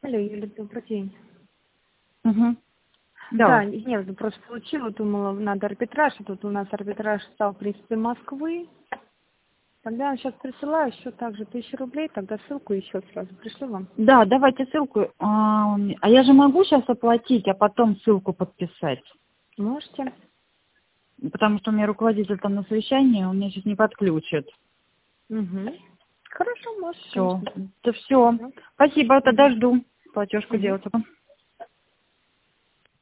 Алло, Юля, добрый день. Угу. Да, Да. нет, просто получила, думала, надо арбитраж, а тут у нас арбитраж стал в принципе Москвы. Тогда я сейчас присылаю еще также 1000 рублей, тогда ссылку еще сразу пришлю вам. Да, давайте ссылку. А я же могу сейчас оплатить, а потом ссылку подписать? Можете? Потому что у меня руководитель там на совещании, он меня сейчас не подключит. Угу. Хорошо, можете, Все. конечно. Это все. Ну, Спасибо, тогда мгм. жду платежку Мгм. делать.